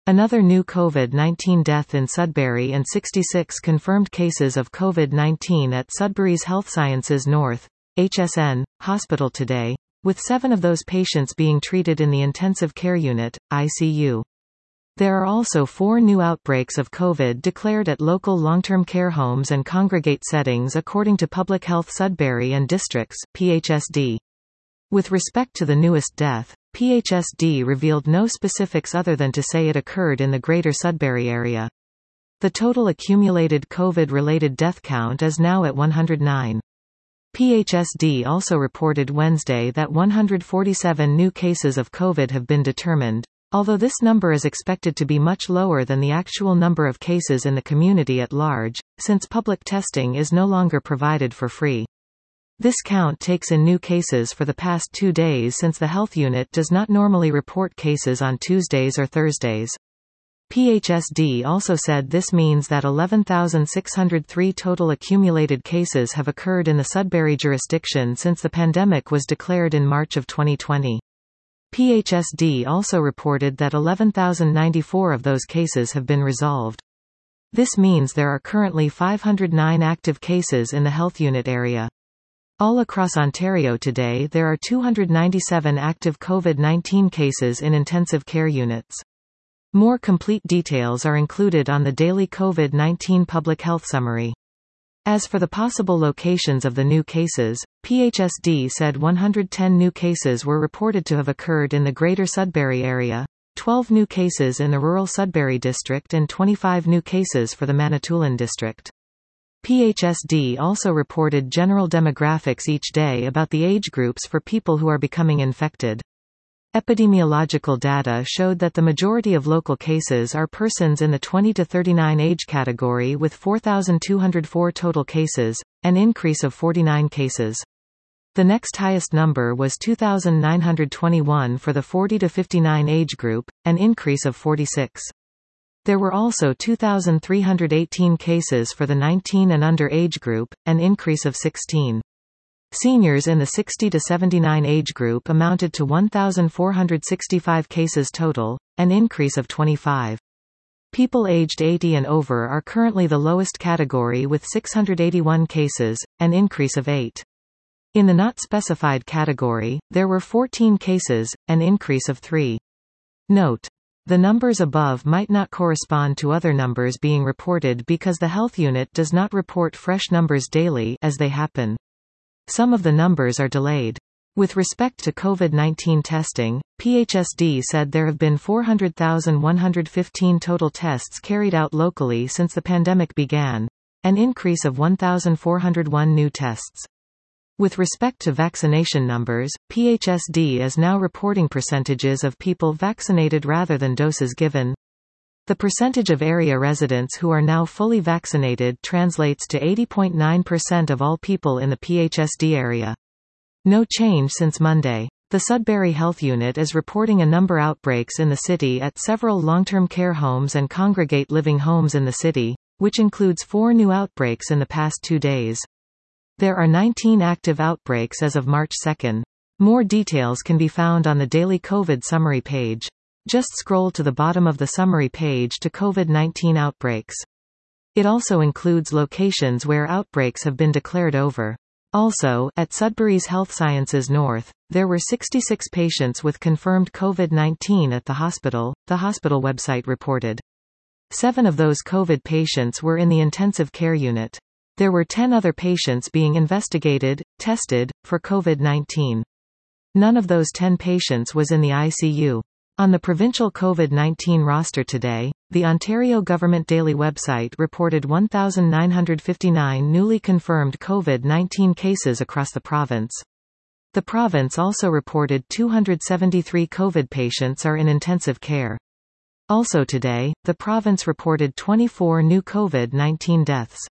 Another new COVID-19 death in Sudbury and 66 confirmed cases of COVID-19 at Sudbury's Health Sciences North (HSN) hospital today, with 7 of those patients being treated in the intensive care unit, ICU. There are also 4 new outbreaks of COVID declared at local long-term care homes and congregate settings according to Public Health Sudbury and Districts (PHSD). With respect to the newest death, PHSD revealed no specifics other than to say it occurred in the Greater Sudbury area. The total accumulated COVID-related death count is now at 109. PHSD also reported Wednesday that 147 new cases of COVID have been determined, although this number is expected to be much lower than the actual number of cases in the community at large, since public testing is no longer provided for free. This count takes in new cases for the past 2 days since the health unit does not normally report cases on Tuesdays or Thursdays. PHSD also said this means that 11,603 total accumulated cases have occurred in the Sudbury jurisdiction since the pandemic was declared in March of 2020. PHSD also reported that 11,094 of those cases have been resolved. This means there are currently 509 active cases in the health unit area. All across Ontario today there are 297 active COVID-19 cases in intensive care units. More complete details are included on the daily COVID-19 public health summary. As for the possible locations of the new cases, PHSD said 110 new cases were reported to have occurred in the Greater Sudbury area, 12 new cases in the rural Sudbury district and 25 new cases for the Manitoulin district. PHSD also reported general demographics each day about the age groups for people who are becoming infected. Epidemiological data showed that the majority of local cases are persons in the 20 to 39 age category with 4,204 total cases, an increase of 49 cases. The next highest number was 2,921 for the 40 to 59 age group, an increase of 46. There were also 2,318 cases for the 19 and under age group, an increase of 16. Seniors in the 60 to 79 age group amounted to 1,465 cases total, an increase of 25. People aged 80 and over are currently the lowest category with 681 cases, an increase of 8. In the not specified category, there were 14 cases, an increase of 3. Note: the numbers above might not correspond to other numbers being reported because the health unit does not report fresh numbers daily as they happen. Some of the numbers are delayed. With respect to COVID-19 testing, PHSD said there have been 400,115 total tests carried out locally since the pandemic began, an increase of 1,401 new tests. With respect to vaccination numbers, PHSD is now reporting percentages of people vaccinated rather than doses given. The percentage of area residents who are now fully vaccinated translates to 80.9% of all people in the PHSD area. No change since Monday. The Sudbury Health Unit is reporting a number of outbreaks in the city at several long-term care homes and congregate living homes in the city, which includes 4 new outbreaks in the past 2 days. There are 19 active outbreaks as of March 2. More details can be found on the daily COVID summary page. Just scroll to the bottom of the summary page to COVID-19 outbreaks. It also includes locations where outbreaks have been declared over. Also, at Sudbury's Health Sciences North, there were 66 patients with confirmed COVID-19 at the hospital website reported. 7 of those COVID patients were in the intensive care unit. There were 10 other patients being investigated, tested, for COVID-19. None of those 10 patients was in the ICU. On the provincial COVID-19 roster today, the Ontario Government Daily website reported 1,959 newly confirmed COVID-19 cases across the province. The province also reported 273 COVID patients are in intensive care. Also today, the province reported 24 new COVID-19 deaths.